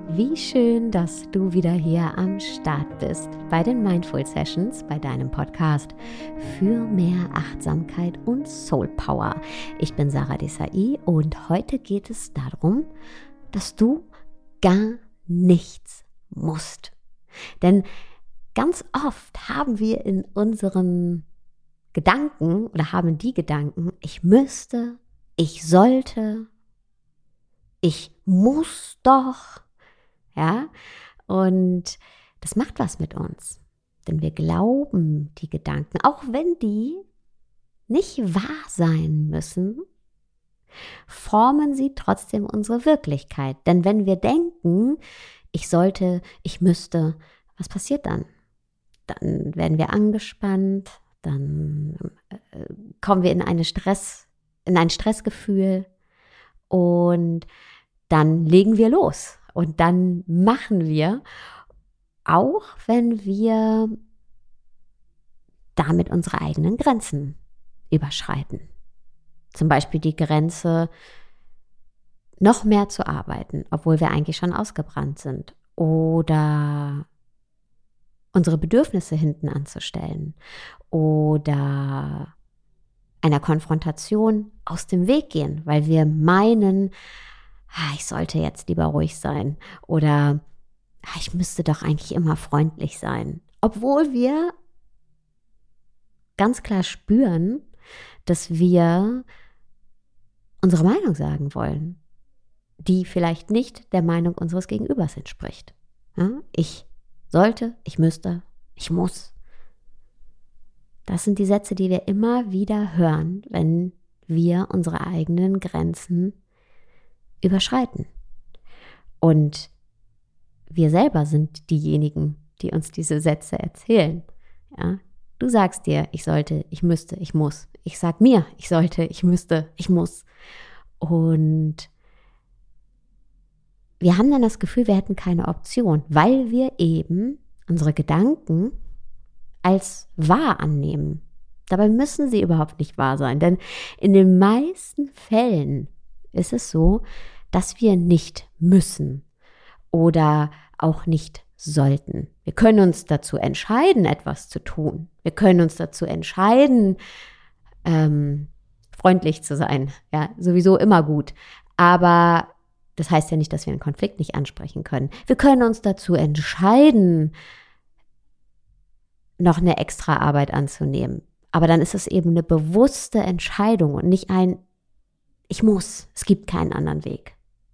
Wie schön, dass du wieder hier am Start bist bei den Mindful Sessions, bei deinem Podcast für mehr Achtsamkeit und Soul Power. Ich bin Sarah Desai und heute geht es darum, dass du gar nichts musst. Denn ganz oft haben wir in unseren Gedanken oder haben die Gedanken, ich müsste, ich sollte, ich muss doch. Ja, und das macht was mit uns, denn wir glauben die Gedanken, auch wenn die nicht wahr sein müssen, formen sie trotzdem unsere Wirklichkeit. Denn wenn wir denken, ich sollte, ich müsste, was passiert dann? Dann werden wir angespannt, dann kommen wir in ein Stressgefühl und dann legen wir los. Und dann machen wir, auch wenn wir damit unsere eigenen Grenzen überschreiten. Zum Beispiel die Grenze, noch mehr zu arbeiten, obwohl wir eigentlich schon ausgebrannt sind. Oder unsere Bedürfnisse hinten anzustellen. Oder einer Konfrontation aus dem Weg gehen, weil wir meinen, ich sollte jetzt lieber ruhig sein oder ich müsste doch eigentlich immer freundlich sein. Obwohl wir ganz klar spüren, dass wir unsere Meinung sagen wollen, die vielleicht nicht der Meinung unseres Gegenübers entspricht. Ja, ich sollte, ich müsste, ich muss. Das sind die Sätze, die wir immer wieder hören, wenn wir unsere eigenen Grenzen überschreiten. Und wir selber sind diejenigen, die uns diese Sätze erzählen. Ja? Du sagst dir, ich sollte, ich müsste, ich muss. Ich sag mir, ich sollte, ich müsste, ich muss. Und wir haben dann das Gefühl, wir hätten keine Option, weil wir eben unsere Gedanken als wahr annehmen. Dabei müssen sie überhaupt nicht wahr sein, denn in den meisten Fällen ist es so, dass wir nicht müssen oder auch nicht sollten. Wir können uns dazu entscheiden, etwas zu tun. Wir können uns dazu entscheiden, freundlich zu sein. Ja, sowieso immer gut. Aber das heißt ja nicht, dass wir einen Konflikt nicht ansprechen können. Wir können uns dazu entscheiden, noch eine extra Arbeit anzunehmen. Aber dann ist es eben eine bewusste Entscheidung und nicht ein ich muss, es gibt keinen anderen Weg.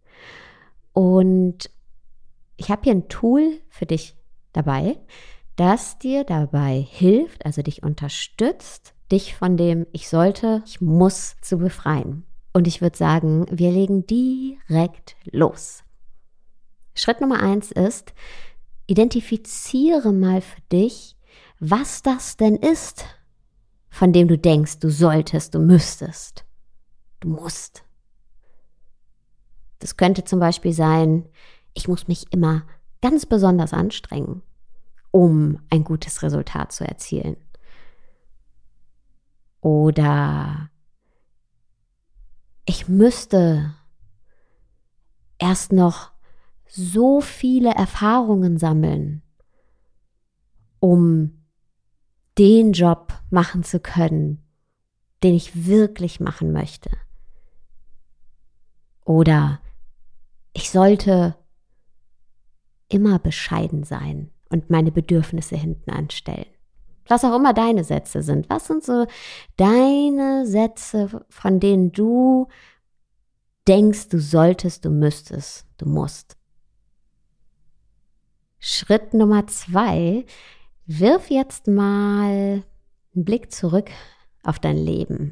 Und ich habe hier ein Tool für dich dabei, das dir dabei hilft, also dich unterstützt, dich von dem ich sollte, ich muss zu befreien. Und ich würde sagen, wir legen direkt los. Schritt Nummer 1 ist, identifiziere mal für dich, was das denn ist, von dem du denkst, du solltest, du müsstest. Du musst. Das könnte zum Beispiel sein, ich muss mich immer ganz besonders anstrengen, um ein gutes Resultat zu erzielen. Oder ich müsste erst noch so viele Erfahrungen sammeln, um den Job machen zu können, den ich wirklich machen möchte. Oder ich sollte immer bescheiden sein und meine Bedürfnisse hinten anstellen. Was auch immer deine Sätze sind. Was sind so deine Sätze, von denen du denkst, du solltest, du müsstest, du musst? Schritt Nummer 2. Wirf jetzt mal einen Blick zurück auf dein Leben.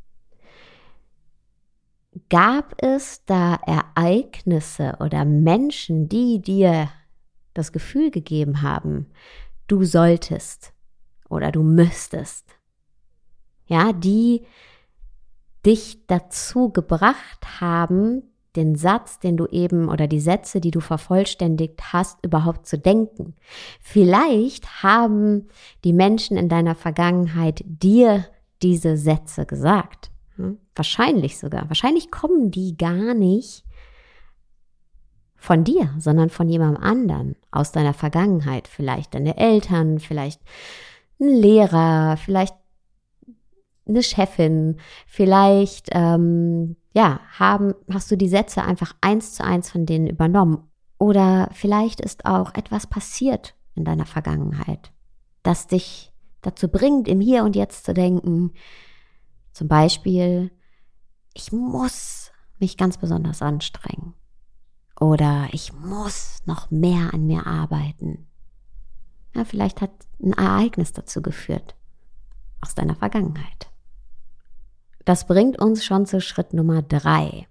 Gab es da Ereignisse oder Menschen, die dir das Gefühl gegeben haben, du solltest oder du müsstest? Ja, die dich dazu gebracht haben, den Satz, den du eben oder die Sätze, die du vervollständigt hast, überhaupt zu denken. Vielleicht haben die Menschen in deiner Vergangenheit dir diese Sätze gesagt. Wahrscheinlich sogar. Wahrscheinlich kommen die gar nicht von dir, sondern von jemandem anderen aus deiner Vergangenheit. Vielleicht deine Eltern, vielleicht ein Lehrer, vielleicht eine Chefin, vielleicht hast du die Sätze einfach 1:1 von denen übernommen. Oder vielleicht ist auch etwas passiert in deiner Vergangenheit, das dich dazu bringt, im Hier und Jetzt zu denken. Zum Beispiel, ich muss mich ganz besonders anstrengen. Oder ich muss noch mehr an mir arbeiten. Ja, vielleicht hat ein Ereignis dazu geführt, aus deiner Vergangenheit. Das bringt uns schon zu Schritt Nummer 3.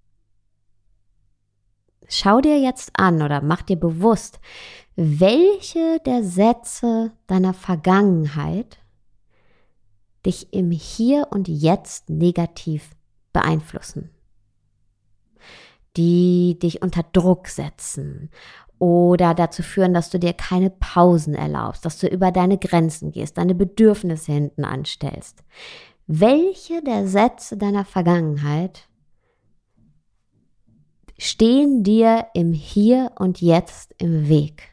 Schau dir jetzt an oder mach dir bewusst, welche der Sätze deiner Vergangenheit dich im Hier und Jetzt negativ beeinflussen, die dich unter Druck setzen oder dazu führen, dass du dir keine Pausen erlaubst, dass du über deine Grenzen gehst, deine Bedürfnisse hinten anstellst. Welche der Sätze deiner Vergangenheit stehen dir im Hier und Jetzt im Weg?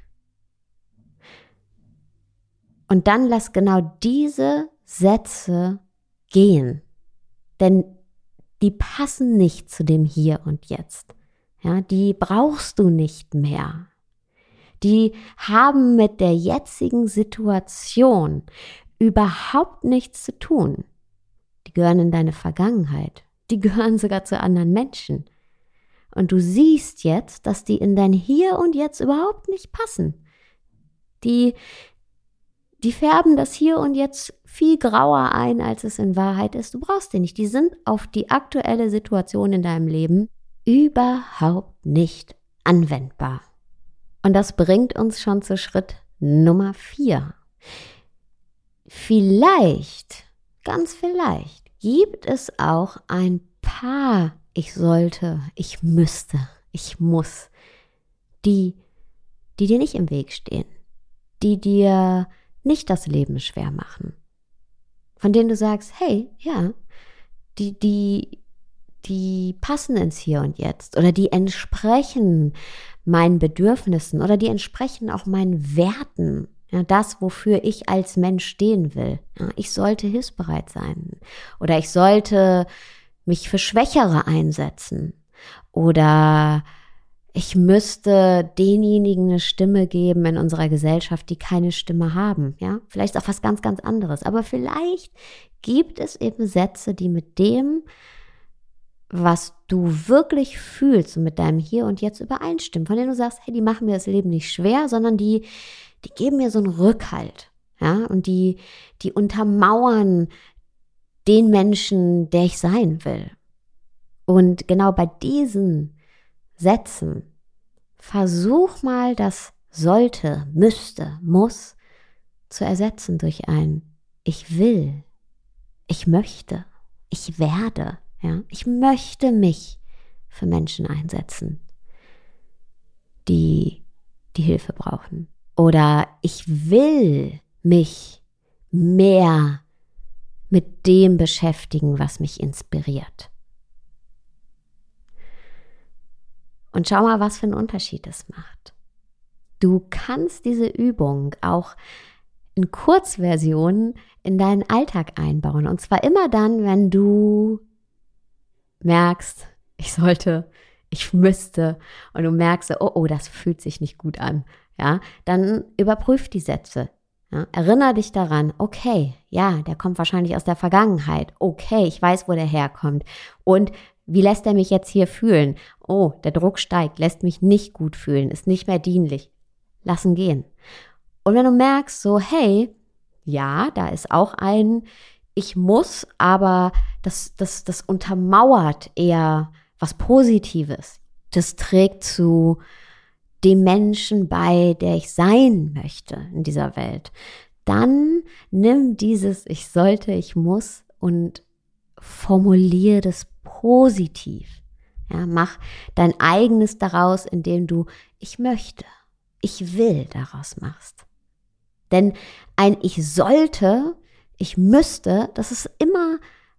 Und dann lass genau diese Sätze gehen, denn die passen nicht zu dem Hier und Jetzt. Ja, die brauchst du nicht mehr. Die haben mit der jetzigen Situation überhaupt nichts zu tun. Die gehören in deine Vergangenheit. Die gehören sogar zu anderen Menschen. Und du siehst jetzt, dass die in dein Hier und Jetzt überhaupt nicht passen. Die färben das Hier und Jetzt viel grauer ein, als es in Wahrheit ist. Du brauchst die nicht. Die sind auf die aktuelle Situation in deinem Leben überhaupt nicht anwendbar. Und das bringt uns schon zu Schritt Nummer 4. Vielleicht, ganz vielleicht, gibt es auch ein paar ich sollte, ich müsste, ich muss, die dir nicht im Weg stehen, die dir nicht das Leben schwer machen, von denen du sagst, hey, ja, die passen ins Hier und Jetzt oder die entsprechen meinen Bedürfnissen oder die entsprechen auch meinen Werten. Ja, das, wofür ich als Mensch stehen will. Ja, ich sollte hilfsbereit sein oder ich sollte mich für Schwächere einsetzen oder ich müsste denjenigen eine Stimme geben in unserer Gesellschaft, die keine Stimme haben. Ja, vielleicht auch was ganz, ganz anderes. Aber vielleicht gibt es eben Sätze, die mit dem, was du wirklich fühlst und mit deinem Hier und Jetzt übereinstimmen, von denen du sagst, hey, die machen mir das Leben nicht schwer, sondern die geben mir so einen Rückhalt. Ja, und die untermauern den Menschen, der ich sein will. Und genau bei diesen Sätzen versuch mal das sollte, müsste, muss zu ersetzen durch ein ich will, ich möchte, ich werde. Ja? Ich möchte mich für Menschen einsetzen, die Hilfe brauchen. Oder ich will mich mehr mit dem beschäftigen, was mich inspiriert. Und schau mal, was für einen Unterschied es macht. Du kannst diese Übung auch in Kurzversionen in deinen Alltag einbauen. Und zwar immer dann, wenn du merkst, ich sollte, ich müsste und du merkst, oh, das fühlt sich nicht gut an. Ja, dann überprüf die Sätze. Ja, erinnere dich daran, okay, ja, der kommt wahrscheinlich aus der Vergangenheit. Okay, ich weiß, wo der herkommt. Und wie lässt er mich jetzt hier fühlen? Oh, der Druck steigt, lässt mich nicht gut fühlen, ist nicht mehr dienlich. Lassen gehen. Und wenn du merkst, so, hey, ja, da ist auch ein ich muss, aber das untermauert eher was Positives. Das trägt zu dem Menschen bei, der ich sein möchte in dieser Welt. Dann nimm dieses ich sollte, ich muss und formuliere das positiv. Ja, mach dein eigenes daraus, indem du ich möchte, ich will daraus machst. Denn ein ich sollte, ich müsste, das ist immer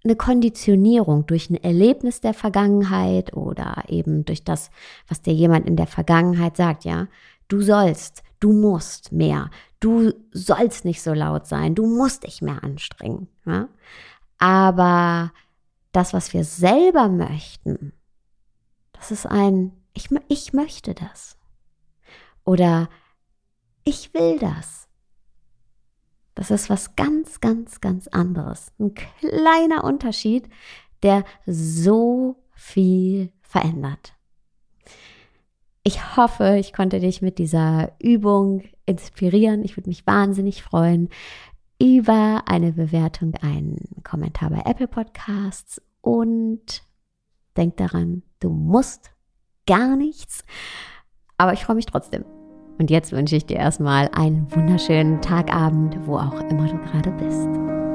eine Konditionierung durch ein Erlebnis der Vergangenheit oder eben durch das, was dir jemand in der Vergangenheit sagt, ja, du sollst, du musst mehr, du sollst nicht so laut sein, du musst dich mehr anstrengen. Ja? Aber das, was wir selber möchten, das ist ich möchte das. Oder ich will das. Das ist was ganz, ganz, ganz anderes. Ein kleiner Unterschied, der so viel verändert. Ich hoffe, ich konnte dich mit dieser Übung inspirieren. Ich würde mich wahnsinnig freuen über eine Bewertung, einen Kommentar bei Apple Podcasts und denk daran, du musst gar nichts, aber ich freue mich trotzdem. Und jetzt wünsche ich dir erstmal einen wunderschönen Tagabend, wo auch immer du gerade bist.